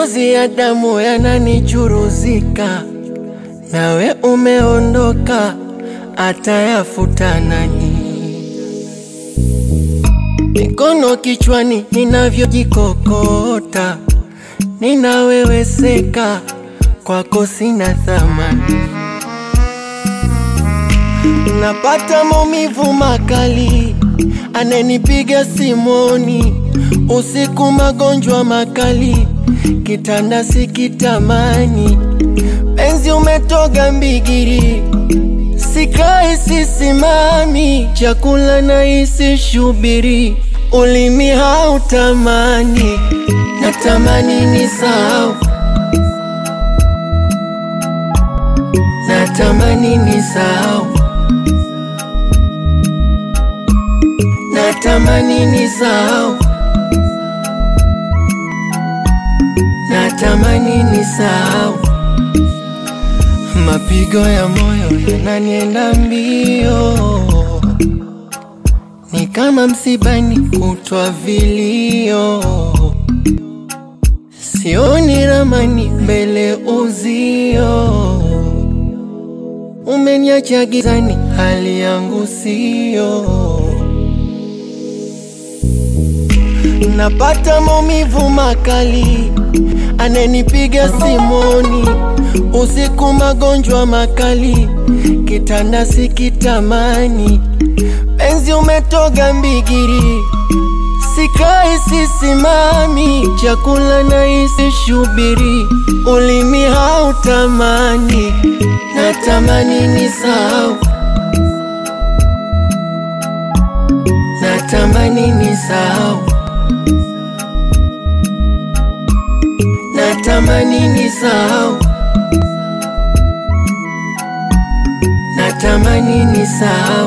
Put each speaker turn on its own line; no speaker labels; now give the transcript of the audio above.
machozi ya damu yananichuruzika, nawe umeondoka, atayafuta nani? Mikono kichwani ninavyojikokota, ninaweweseka, kwako sina thamani. Napata maumivu makali, ananipiga simoni, usiku magonjwa makali, kitanda sikitamani. Penzi umetoga mbigiri, sikai sisimami, chakula naisi shubiri, ulimi hautamani. Natamani nisahau, natamani nisahau, natamani nisahau, natamani nisahau. Mapigo ya moyo yananienda mbio, ni kama msibani kutwa vilio. Sioni ramani mbele uzio, umeniacha gizani, hali yangu sio. Napata maumivu makali, ananipiga simoni, usiku magonjwa makali, kitanda sikitamani. Penzi umetoga mbigiri, sikai sisimami, chakula naisi shubiri, ulimi hautamani. Natamani nisahau, natamani nisahau, natamani nisahau, natamani nisahau.